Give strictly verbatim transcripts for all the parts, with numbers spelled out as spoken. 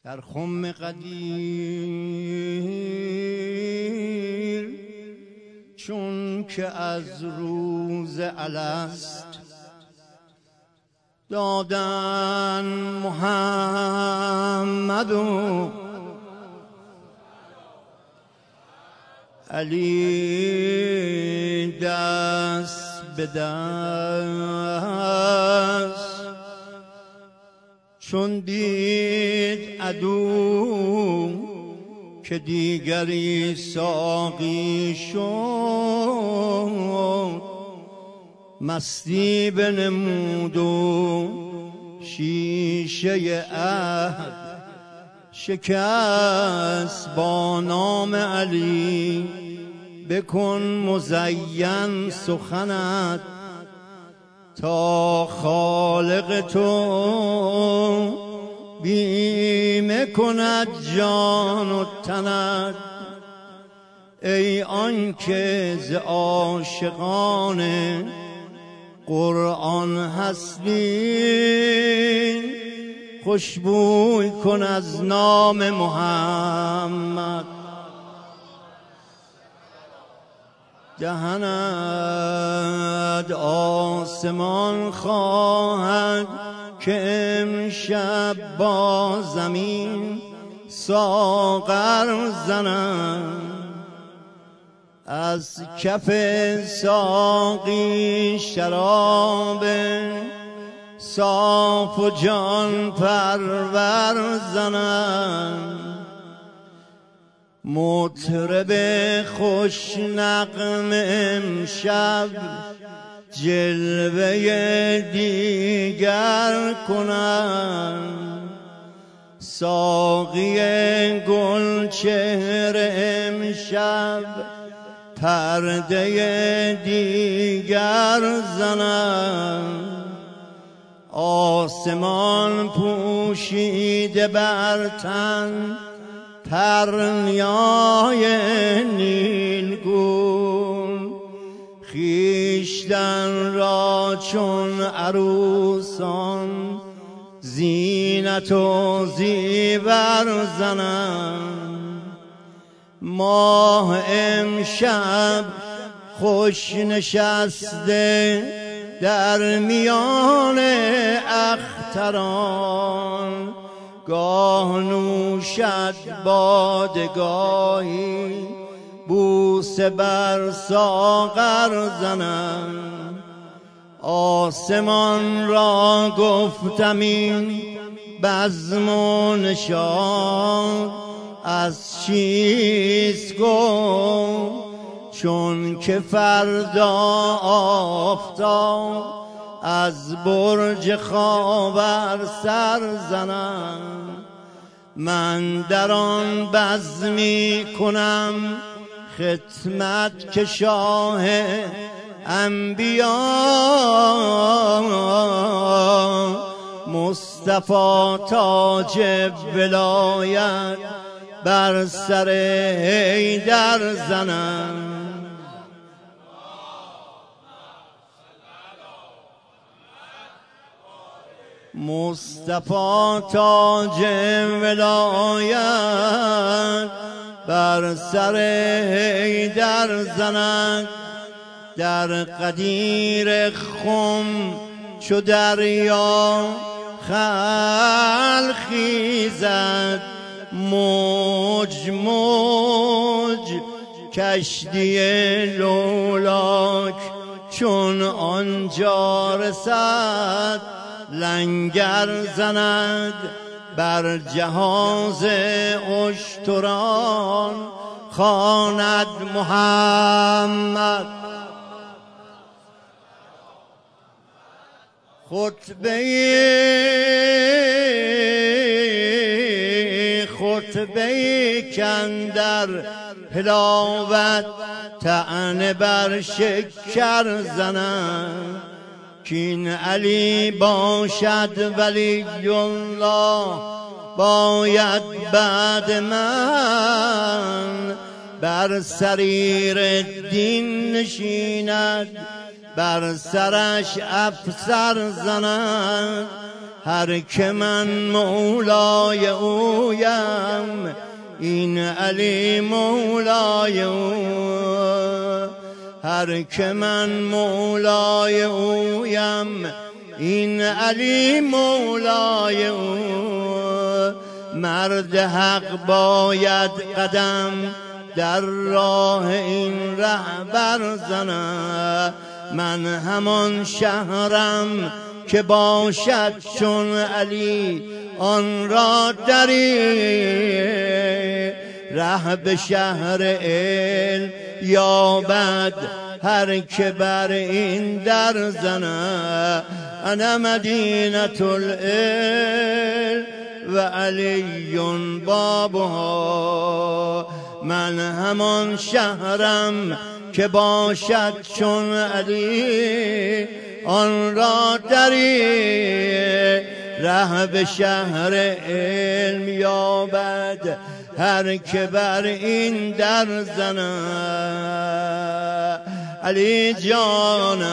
در خم قدیر چون که از روز الست دادن محمد و علی دست به دست، چون دید عدو که دیگری ساقی شد، مستی بنمود و شیشه عهد شکست با نام علی. بکن مزین سخنت تا خالق تو بیمه کند جان و تنت. ای آنکه ز عاشقان قرآن هستی، خوشبوی کن از نام محمد. دهنت آسمان خواهد که امشب با زمین ساغر زنند. از کف ساقی شراب صاف و جان پرور زنند. مطرب خوش نغم امشب جلوه دیگر کنند. ساقی گل چهره امشب پرده دیگر زنند. آسمان پوشیده بر تن پرنیای نیلگون، خویشتن را چون عروسان زینت و زیور زنند. ماه امشب خوش نشسته در میان اختران، گاه نوشد باده گاهی بوسه بر ساغر زنند. آسمان را گفتم این بزم و نشاط از چیست گفت، چون که فردا آفتاب از برج خاور سر زنم. من در آن بزمی کنم خدمت که شاه انبیا مصطفی تاج ولایت بر سر حیدر زنم. مصطفی تاج ولایت بر سر حیدر زند. در قدیر خم چو دریا خلق خیزد، موج موج کشتی لولاک چون آنجا رسد لنگر زند. بر جهاز اشتران خواند محمد خطبه خطبه کاندر حلاوت طعنه بر شکر زنند. کین علی باشد ولی الله باید بعد من، بر سریر دین نشیند بر سرش افسر زنند. هر که من مولای اویم، این علی مولای او. هر که من مولای اویم، این علی مولای او. مرد حق باید قدم در راه این رهبر زند. من همان شهرم که باشد چون علی آن را دری. ره به شهر علم یابد هر که بر این در زند. انا مدینة العلم و علی بابها. من همان شهرم که باشد چون علی آن را دری. ره به شهر علم یابد هر که بر این در زند. علی جان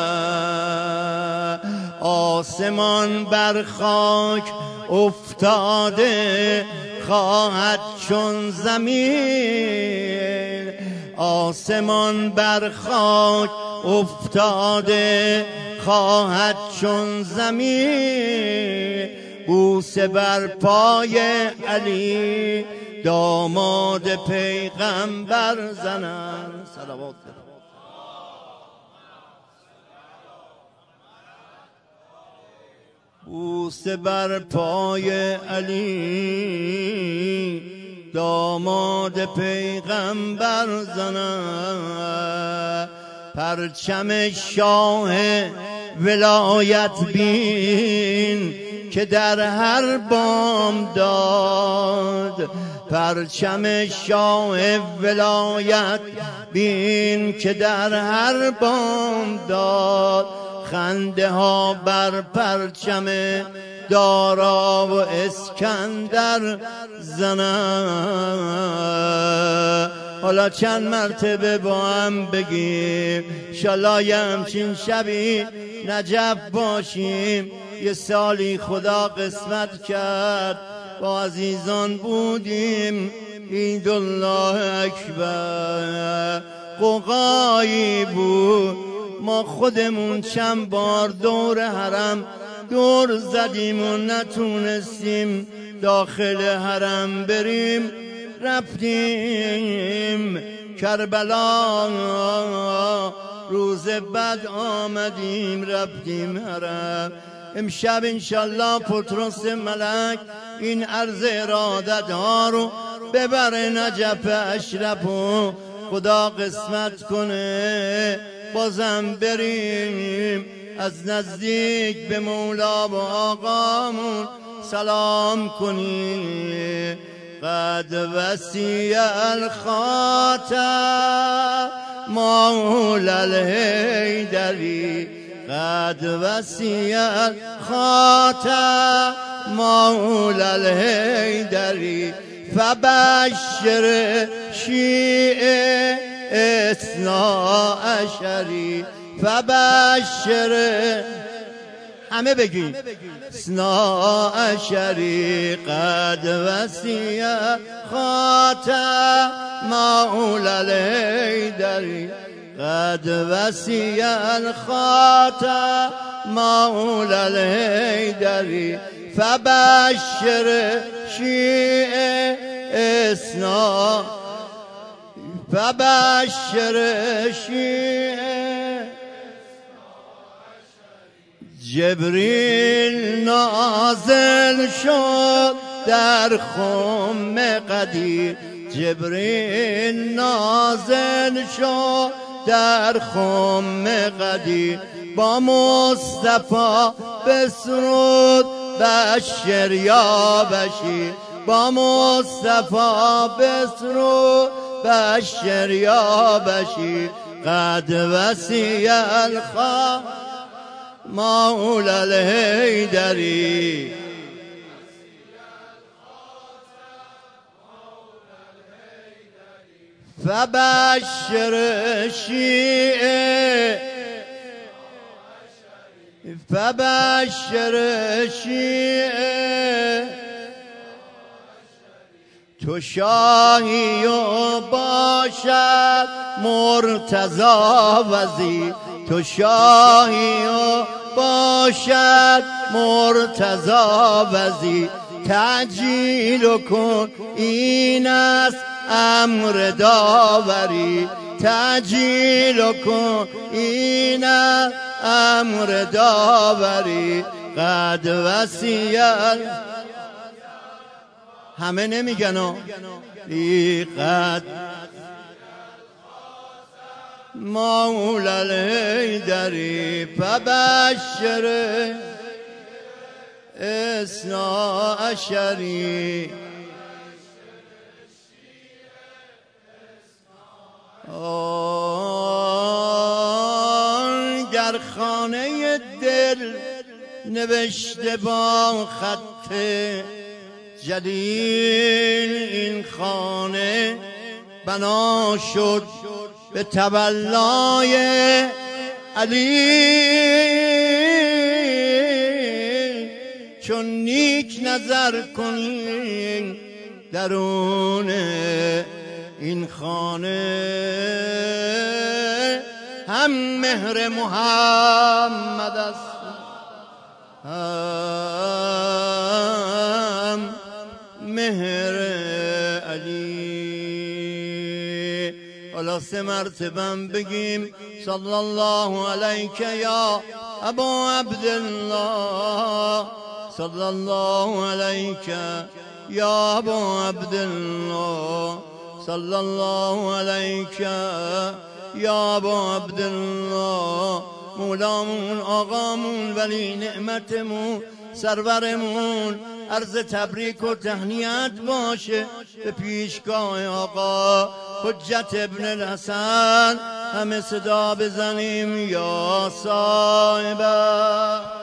آسمان بر خاک افتاده خواهد چون زمین. آسمان بر خاک افتاده خواهد چون زمین. بوسه بر پای علی داماد پیغمبر زنند. صلوات بوسه بر پای علی داماد پیغمبر زنند. پرچم شاه ولایت بین که در هر بام داد. پرچم شاه ولایت بین که در هر بام داد. خنده ها بر پرچم دارا و اسکندر زنند. حالا چند مرتبه با هم بگیم انشالله یه همچین شبی نجف باشیم. یه سالی خدا قسمت کرد با عزیزان بودیم. عید الله اکبر. قوقایی بود ما خودمون چند بار دور حرم دور زدیم و نتونستیم داخل حرم بریم. رفتیم کربلا روز بعد آمدیم رفتیم حرم. امشب انشالله پطرس ملک این عرض ارادت ها رو ببر نجف اشرف و خدا قسمت کنه بازم بریم از نزدیک به مولا و آقامون سلام کنیم. قد وسیع الخاتم مولا الحیدری. قد وسیع الخاتم مولا الحیدری. فبشر شیعه اثنا عشری. فبشر همه بگیم اثنا عشری. قد وسیع خاتم مولا الحیدری. قد وسیع الخاتم مولا الحیدری. فبشر شیعه اثنا. فبشر شیعه. جبریل نازل شد در خم قدیر. جبریل نازل شد در خم قدیر. با مصطفی بسرود بشر یا بشیر. با مصطفی بسرود بشر یا بشیر. قد وسیع الخاتم مولا الحیدری. فبشر شیعه. فبشر شیعه تو شاهی و باشد مرتضی وزیر تو شاهی و باشد مرتضی وزیر تعجیل کن این است امر داوری تعجیل کن این است امر داوری قد وصیت همه نمیگن و قد مولا الحیدری فبشر اثنا عشری در خانه دل نوشته با خط جلیل این خانه بنا شد به تولای علی چون نیک نظر کنی درون این خانه هم مهر محمد است هم مهر علی. حالا سه مرتبه بگیم صلی الله علیک یا ابا عبدالله صلی الله علیک یا ابا عبدالله صلی الله علیک یا ابا عبدالله مولامون آقامون ولی نعمتمون سرورمون عرض تبریک و تهنیت باشه به پیشگاه آقا حجت ابن الحسن همه صدا بزنیم یا صاحبه